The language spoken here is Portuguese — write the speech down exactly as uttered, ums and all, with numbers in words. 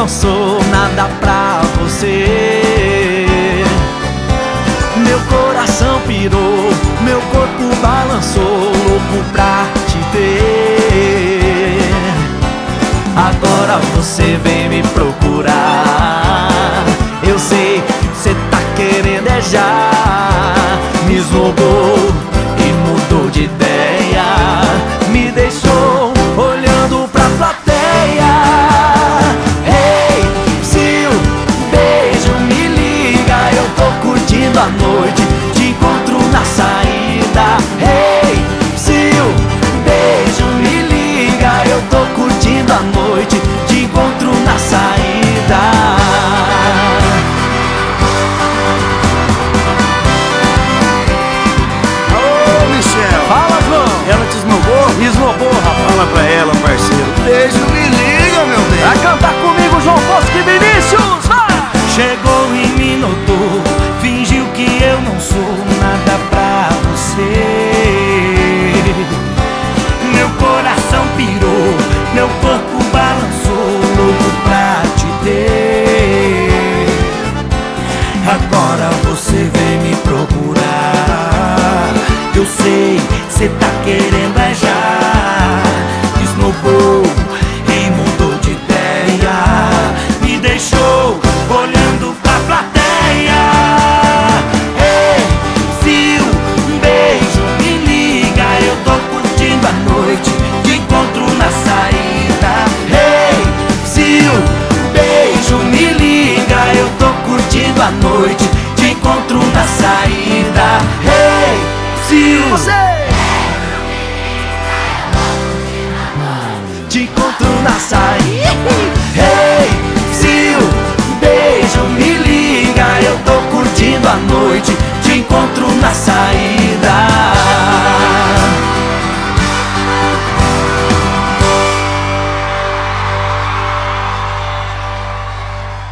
não sou nada pra você. Meu coração pirou, meu corpo balançou, louco pra te ter. Agora você vem me procurar. Eu sei, cê tá querendo é já. Me esnobou e mudou de ideia, me deixou olhando pra plateia. Ei, se o beijo me liga, eu tô curtindo a noite, te encontro na saída. Ei, se o beijo me liga, eu tô curtindo a noite, te encontro na saída. Fala, João! Ela te esnobou? Esnobou, rapaz. Fala pra ela, parceiro. Beijo, me liga, meu bem. Pra cantar comigo, João Bosco e Vinícius, vai! Chegou e me notou, fingiu que eu não sou nada pra você. Meu coração pirou, meu corpo balançou, louco pra te ter. Agora você vem me procurar. Eu sei, cê tá querendo é já. Esnobou e mudou de ideia, me deixou olhando pra plateia. Ei, se um beijo me liga, eu tô curtindo a noite, te encontro na saída. Ei, se um beijo me liga, eu tô curtindo a noite, te encontro na saída. Ei, se você te encontro na saída. Hey, se o beijo me liga, eu tô curtindo a noite, te encontro na saída.